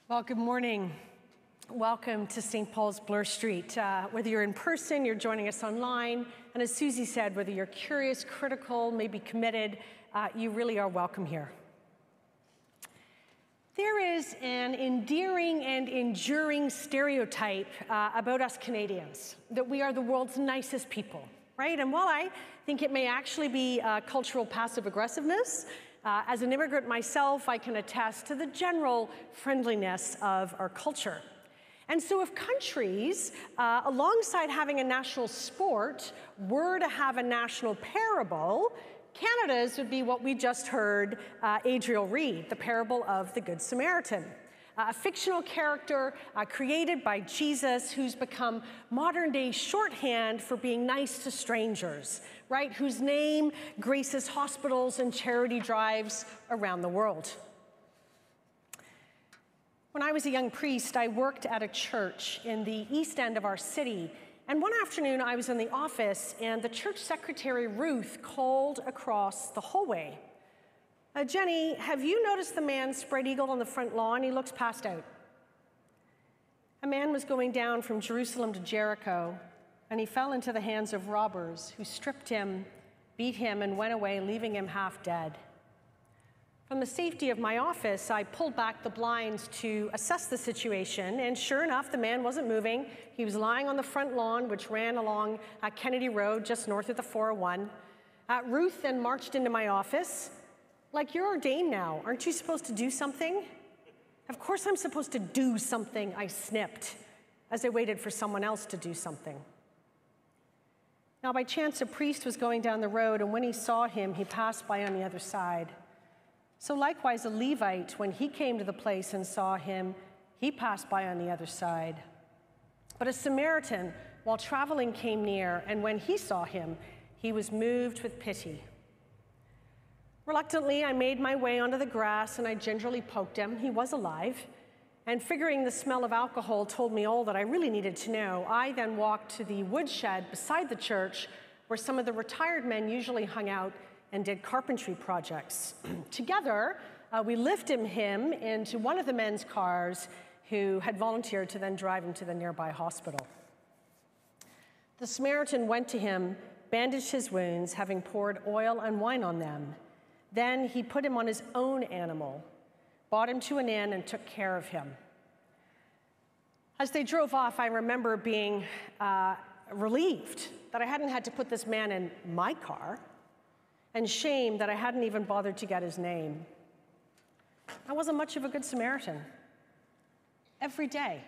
Well, good morning. Welcome to St. Paul's Bloor Street. Whether you're in person, you're joining us online, and as Susie said, whether you're curious, critical, maybe committed, you really are welcome here. There is an endearing and enduring stereotype about us Canadians, that we are the world's nicest people, right? And while I think it may actually be cultural passive aggressiveness, as an immigrant myself, I can attest to the general friendliness of our culture. And so if countries, alongside having a national sport, were to have a national parable, Canada's would be what we just heard Adriel read, the parable of the Good Samaritan. A fictional character created by Jesus who's become modern-day shorthand for being nice to strangers, right? Whose name graces hospitals and charity drives around the world. When I was a young priest, I worked at a church in the east end of our city, and one afternoon I was in the office and the church secretary, Ruth, called across the hallway. Jenny, have you noticed the man spread eagled on the front lawn? He looks passed out. A man was going down from Jerusalem to Jericho, and he fell into the hands of robbers who stripped him, beat him, and went away, leaving him half dead. From the safety of my office, I pulled back the blinds to assess the situation, and sure enough, the man wasn't moving. He was lying on the front lawn, which ran along Kennedy Road, just north of the 401. Ruth then marched into my office. Like, you're ordained now. Aren't you supposed to do something? Of course I'm supposed to do something, I snipped, as I waited for someone else to do something. Now, by chance, a priest was going down the road, and when he saw him, he passed by on the other side. So likewise, a Levite, when he came to the place and saw him, he passed by on the other side. But a Samaritan, while traveling, came near, and when he saw him, he was moved with pity. Reluctantly, I made my way onto the grass and I gingerly poked him. He was alive. And figuring the smell of alcohol told me all that I really needed to know, I then walked to the woodshed beside the church where some of the retired men usually hung out and did carpentry projects. Together, we lifted him into one of the men's cars who had volunteered to then drive him to the nearby hospital. The Samaritan went to him, bandaged his wounds, having poured oil and wine on them. Then he put him on his own animal, brought him to an inn, and took care of him. As they drove off, I remember being relieved that I hadn't had to put this man in my car, and shamed that I hadn't even bothered to get his name. I wasn't much of a good Samaritan. Every day,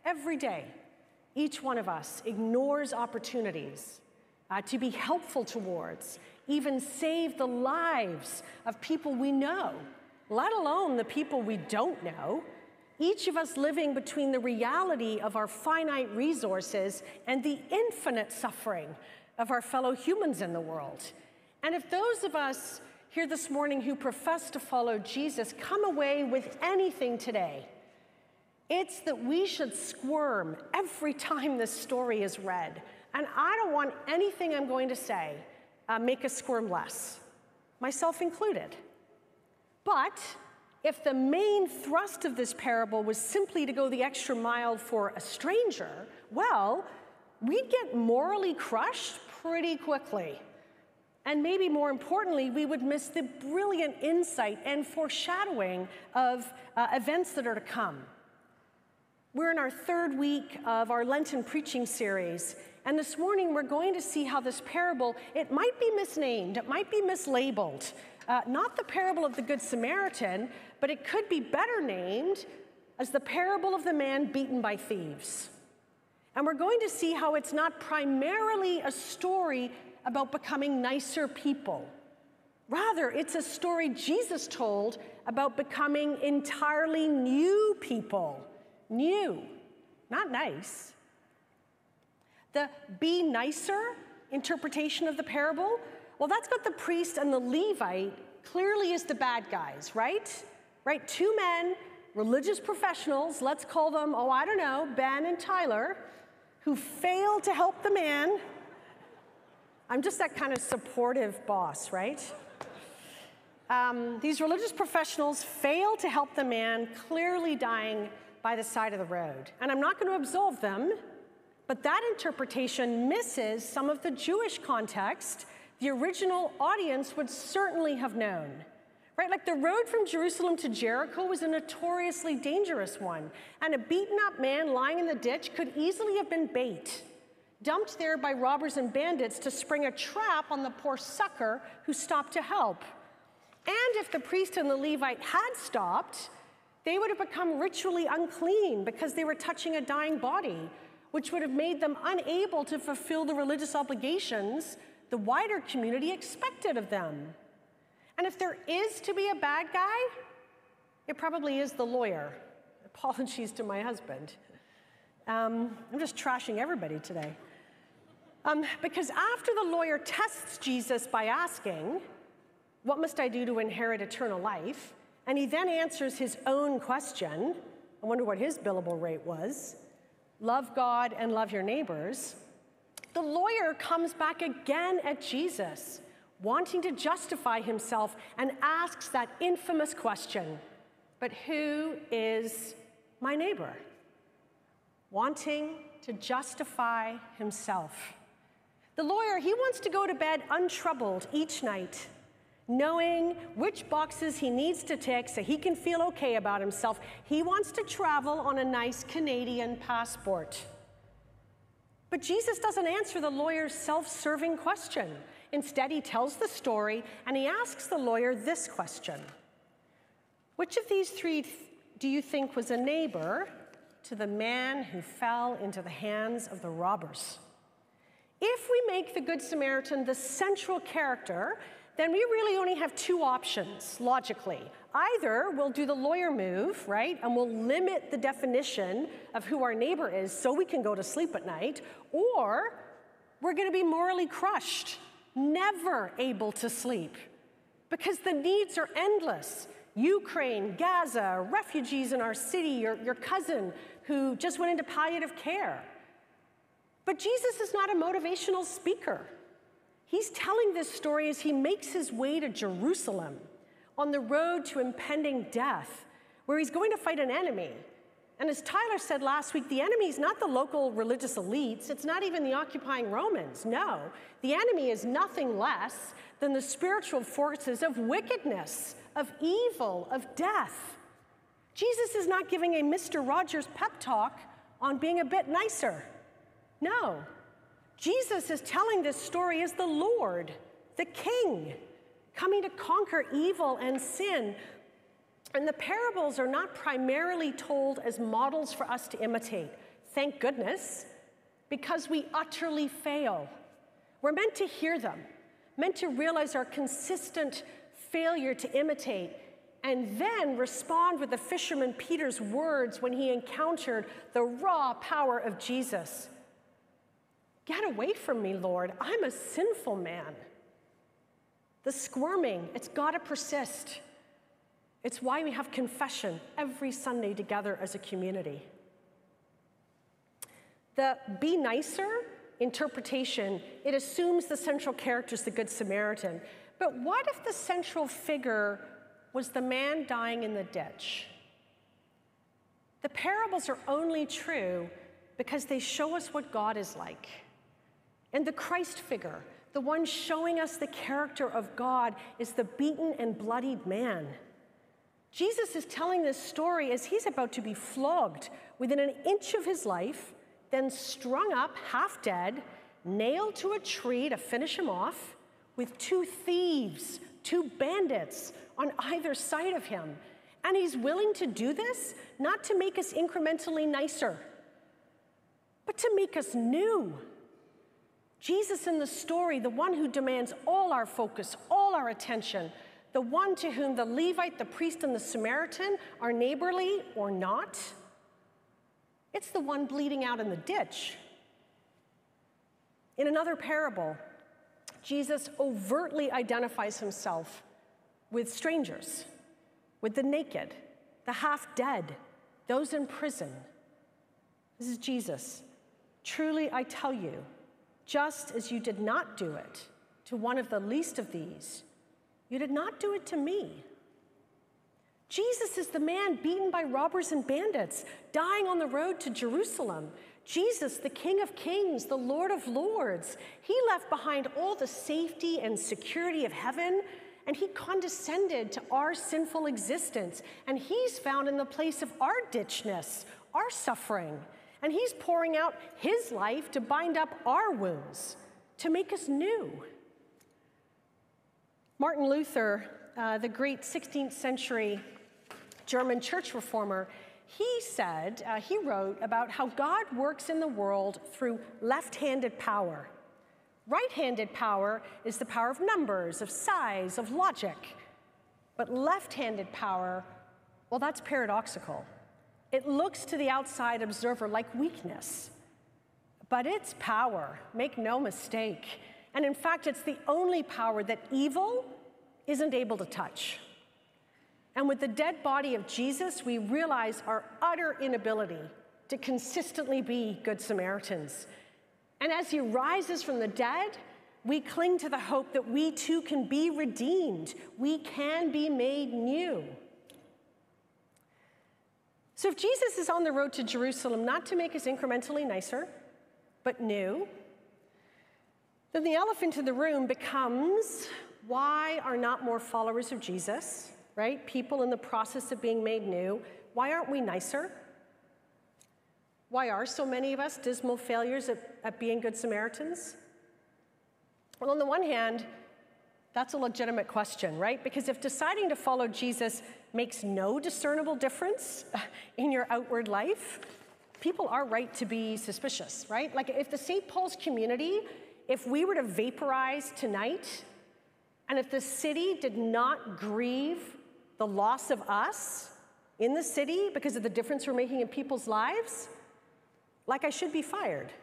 each one of us ignores opportunities to be helpful towards, even save the lives of people we know, let alone the people we don't know, each of us living between the reality of our finite resources and the infinite suffering of our fellow humans in the world. And if those of us here this morning who profess to follow Jesus come away with anything today, it's that we should squirm every time this story is read. And I don't want anything I'm going to say make us squirm less, myself included. But if the main thrust of this parable was simply to go the extra mile for a stranger, well, we'd get morally crushed pretty quickly. And maybe more importantly, we would miss the brilliant insight and foreshadowing of events that are to come. We're in our third week of our Lenten preaching series, and this morning we're going to see how this parable, it might be misnamed, it might be mislabeled. Not the parable of the Good Samaritan, but it could be better named as the parable of the man beaten by thieves. And we're going to see how it's not primarily a story about becoming nicer people. Rather, it's a story Jesus told about becoming entirely new people. New, not nice. The be nicer interpretation of the parable, well, that's got the priest and the Levite clearly as the bad guys, right? Right, two men, religious professionals, let's call them, oh, I don't know, Ben and Tyler, who failed to help the man. I'm just that kind of supportive boss, right? These religious professionals fail to help the man clearly dying by the side of the road. And I'm not going to absolve them, but that interpretation misses some of the Jewish context the original audience would certainly have known. Right? Like the road from Jerusalem to Jericho was a notoriously dangerous one, and a beaten up man lying in the ditch could easily have been bait, dumped there by robbers and bandits to spring a trap on the poor sucker who stopped to help. And if the priest and the Levite had stopped, they would have become ritually unclean because they were touching a dying body, which would have made them unable to fulfill the religious obligations the wider community expected of them. And if there is to be a bad guy, it probably is the lawyer. Apologies to my husband. I'm just trashing everybody today. Because after the lawyer tests Jesus by asking, "What must I do to inherit eternal life?" and he then answers his own question, I wonder what his billable rate was, love God and love your neighbors, the lawyer comes back again at Jesus, wanting to justify himself, and asks that infamous question, but who is my neighbor? Wanting to justify himself. The lawyer, he wants to go to bed untroubled each night, knowing which boxes he needs to tick so he can feel okay about himself. He wants to travel on a nice Canadian passport. But Jesus doesn't answer the lawyer's self-serving question. Instead, he tells the story, and he asks the lawyer this question: which of these three do you think was a neighbor to the man who fell into the hands of the robbers? If we make the Good Samaritan the central character, then we really only have two options, logically. Either we'll do the lawyer move, right, and we'll limit the definition of who our neighbor is so we can go to sleep at night, or we're going to be morally crushed, never able to sleep, because the needs are endless. Ukraine, Gaza, refugees in our city, your cousin who just went into palliative care. But Jesus is not a motivational speaker. He's telling this story as he makes his way to Jerusalem on the road to impending death, where he's going to fight an enemy. And as Tyler said last week, the enemy is not the local religious elites. It's not even the occupying Romans. No, the enemy is nothing less than the spiritual forces of wickedness, of evil, of death. Jesus is not giving a Mr. Rogers pep talk on being a bit nicer. No. Jesus is telling this story as the Lord, the King, coming to conquer evil and sin. And the parables are not primarily told as models for us to imitate. Thank goodness, because we utterly fail. We're meant to hear them, meant to realize our consistent failure to imitate, and then respond with the fisherman Peter's words when he encountered the raw power of Jesus. Get away from me, Lord. I'm a sinful man. The squirming, it's got to persist. It's why we have confession every Sunday together as a community. The be nicer interpretation, it assumes the central character is the Good Samaritan. But what if the central figure was the man dying in the ditch? The parables are only true because they show us what God is like. And the Christ figure, the one showing us the character of God, is the beaten and bloodied man. Jesus is telling this story as he's about to be flogged within an inch of his life, then strung up, half dead, nailed to a tree to finish him off, with two thieves, two bandits on either side of him. And he's willing to do this, not to make us incrementally nicer, but to make us new. Jesus in the story, the one who demands all our focus, all our attention, the one to whom the Levite, the priest, and the Samaritan are neighborly or not, it's the one bleeding out in the ditch. In another parable, Jesus overtly identifies himself with strangers, with the naked, the half-dead, those in prison. This is Jesus. Truly, I tell you, just as you did not do it to one of the least of these, you did not do it to me. Jesus is the man beaten by robbers and bandits, dying on the road to Jerusalem. Jesus, the King of Kings, the Lord of Lords. He left behind all the safety and security of heaven, and he condescended to our sinful existence. And he's found in the place of our ditchness, our suffering. And he's pouring out his life to bind up our wounds, to make us new. Martin Luther, the great 16th century German church reformer, he wrote about how God works in the world through left-handed power. Right-handed power is the power of numbers, of size, of logic. But left-handed power, well, that's paradoxical. It looks to the outside observer like weakness, but it's power, make no mistake. And in fact, it's the only power that evil isn't able to touch. And with the dead body of Jesus, we realize our utter inability to consistently be good Samaritans. And as he rises from the dead, we cling to the hope that we too can be redeemed. We can be made new. So if Jesus is on the road to Jerusalem, not to make us incrementally nicer, but new, then the elephant in the room becomes, why are not more followers of Jesus? Right? People in the process of being made new. Why aren't we nicer? Why are so many of us dismal failures at being good Samaritans? Well, on the one hand, that's a legitimate question, right? Because if deciding to follow Jesus makes no discernible difference in your outward life, people are right to be suspicious, right? Like if the St. Paul's community, if we were to vaporize tonight, and if the city did not grieve the loss of us in the city because of the difference we're making in people's lives, like I should be fired.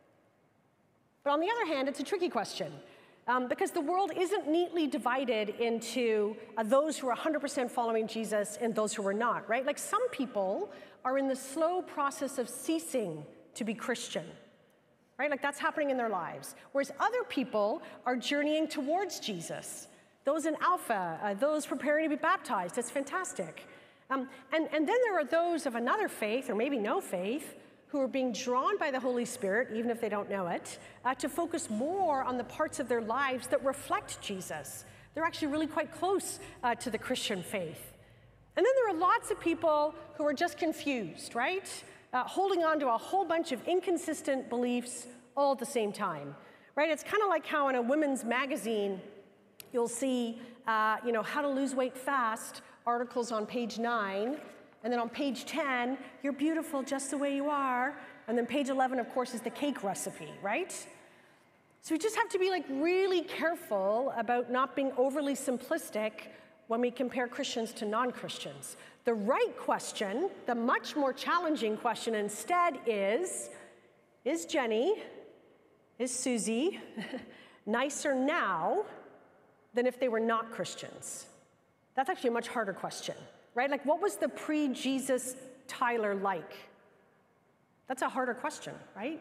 But on the other hand, it's a tricky question because the world isn't neatly divided into those who are 100% following Jesus and those who are not, right? Like some people are in the slow process of ceasing to be Christian, right? Like that's happening in their lives. Whereas other people are journeying towards Jesus. Those in Alpha, those preparing to be baptized, that's fantastic. And then there are those of another faith, or maybe no faith, who are being drawn by the Holy Spirit, even if they don't know it, to focus more on the parts of their lives that reflect Jesus. They're actually really quite close to the Christian faith. And then there are lots of people who are just confused, right? Holding on to a whole bunch of inconsistent beliefs all at the same time, right? It's kind of like how in a women's magazine, you'll see, how to lose weight fast, articles on page 9, and then on page 10, you're beautiful just the way you are, and then page 11, of course, is the cake recipe, right? So we just have to be really careful about not being overly simplistic when we compare Christians to non-Christians. The right question, the much more challenging question instead is Jenny, is Susie nicer now than if they were not Christians? That's actually a much harder question, right? Like, what was the pre-Jesus Tyler like? That's a harder question, right?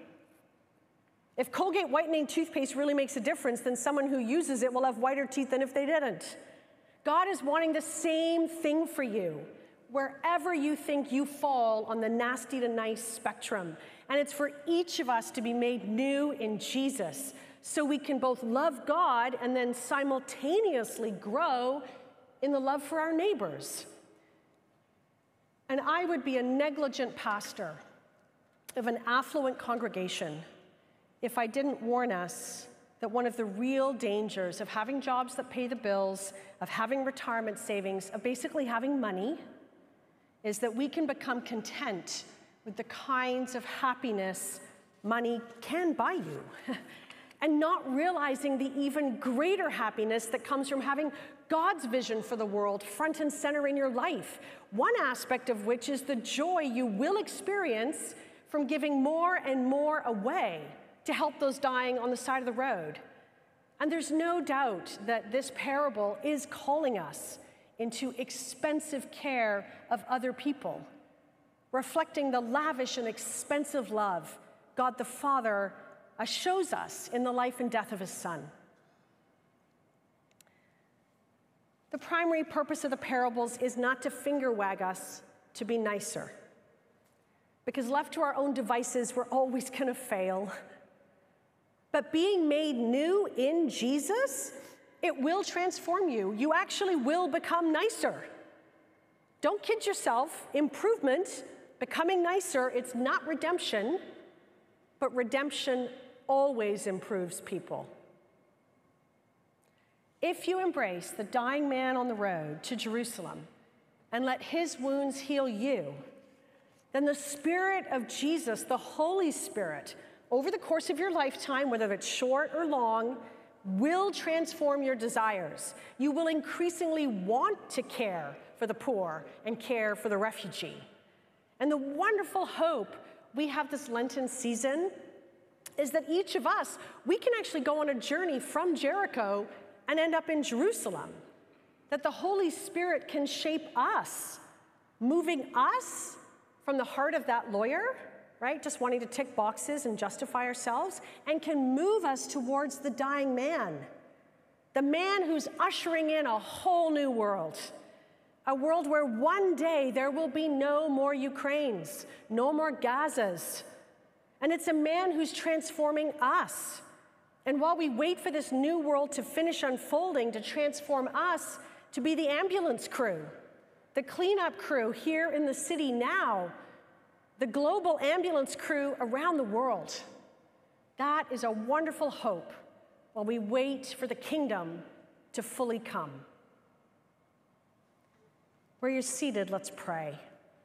If Colgate whitening toothpaste really makes a difference, then someone who uses it will have whiter teeth than if they didn't. God is wanting the same thing for you, wherever you think you fall on the nasty to nice spectrum. And it's for each of us to be made new in Jesus, so we can both love God and then simultaneously grow in the love for our neighbors. And I would be a negligent pastor of an affluent congregation if I didn't warn us that one of the real dangers of having jobs that pay the bills, of having retirement savings, of basically having money, is that we can become content with the kinds of happiness money can buy you. And not realizing the even greater happiness that comes from having God's vision for the world front and center in your life. One aspect of which is the joy you will experience from giving more and more away to help those dying on the side of the road. And there's no doubt that this parable is calling us into expensive care of other people, reflecting the lavish and expensive love God the Father shows us in the life and death of his Son. The primary purpose of the parables is not to finger wag us to be nicer. Because left to our own devices, we're always going to fail. But being made new in Jesus, it will transform you. You actually will become nicer. Don't kid yourself. Improvement, becoming nicer, it's not redemption, but redemption always improves people. If you embrace the dying man on the road to Jerusalem and let his wounds heal you, then the Spirit of Jesus, the Holy Spirit, over the course of your lifetime, whether it's short or long, will transform your desires. You will increasingly want to care for the poor and care for the refugee. And the wonderful hope we have this Lenten season is that each of us, we can actually go on a journey from Jericho and end up in Jerusalem. That the Holy Spirit can shape us, moving us from the heart of that lawyer, right, just wanting to tick boxes and justify ourselves, and can move us towards the dying man, the man who's ushering in a whole new world, a world where one day there will be no more Ukraines, no more Gazas, and it's a man who's transforming us. And while we wait for this new world to finish unfolding, to transform us to be the ambulance crew, the cleanup crew here in the city now, the global ambulance crew around the world, that is a wonderful hope while we wait for the kingdom to fully come. Where you're seated, let's pray.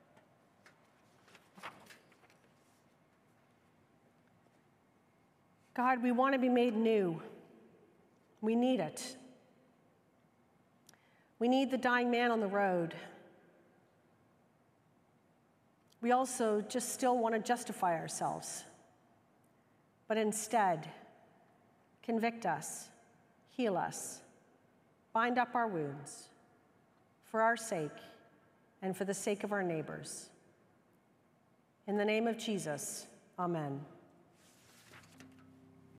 God, we want to be made new. We need it. We need the dying man on the road. We also just still want to justify ourselves. But instead, convict us, heal us, bind up our wounds for our sake and for the sake of our neighbors. In the name of Jesus, amen.